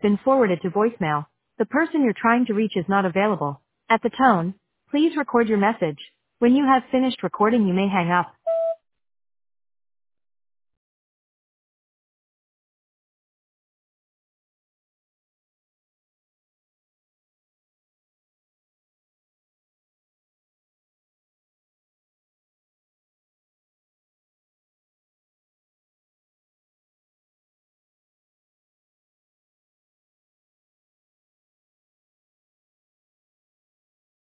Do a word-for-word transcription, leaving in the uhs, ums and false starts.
been forwarded to voicemail. The person you're trying to reach is not available. At the tone, please record your message. When you have finished recording, you may hang up.